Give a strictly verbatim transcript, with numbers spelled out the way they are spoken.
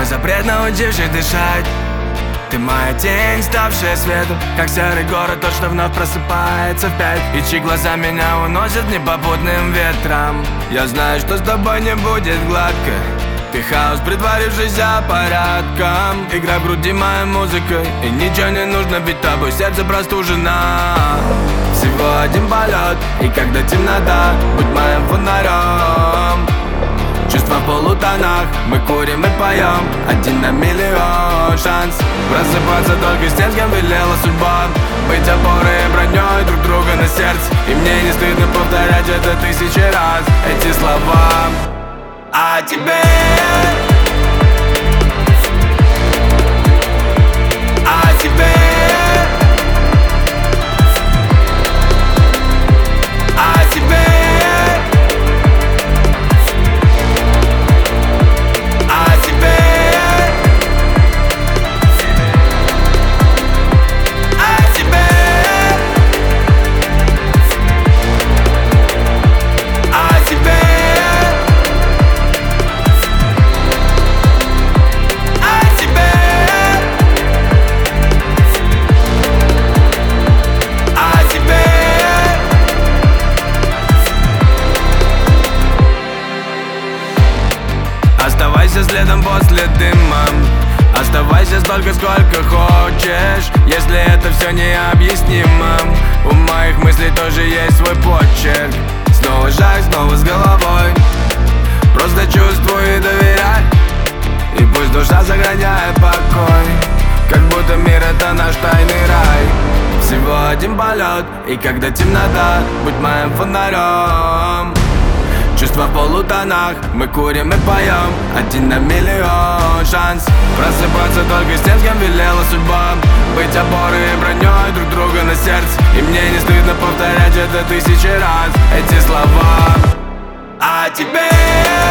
мой запрет, научивший дышать. Ты моя тень, ставшая светом, как серый город, тот, что вновь просыпается в пять, и чьи глаза меня уносят непопутным ветром. Я знаю, что с тобой не будет гладко. Ты хаос, притворившийся порядком. Играй в груди моей музыкой, и ничего не нужно, ведь тобой сердце простужено. Всего один полет, и когда темнота, будь моим фонарем. Чувства в полутонах, мы курим и поем. Один на миллион шанс просыпаться только с тем, с кем велела судьба. Быть опорой и броней друг друга на сердце. И мне не стыдно повторять это тысячи раз, эти слова о тебе. О тебе. О тебе. Оставайся следом после дыма. Оставайся столько, сколько хочешь, если это все необъяснимо. У моих мыслей тоже есть свой почерк. Снова шаг, снова с головой. Просто чувствуй и доверяй. И пусть душа сохраняет покой, как будто мир это наш тайный рай. Всего один полет, и когда темнота, будь моим фонарем. Чувства в полутонах, мы курим и поем. Один на миллион шанс просыпаться только с тем, с кем велела судьба. Быть опорой и броней друг друга на сердце. И мне не стыдно повторять это тысячи раз, эти слова о тебе.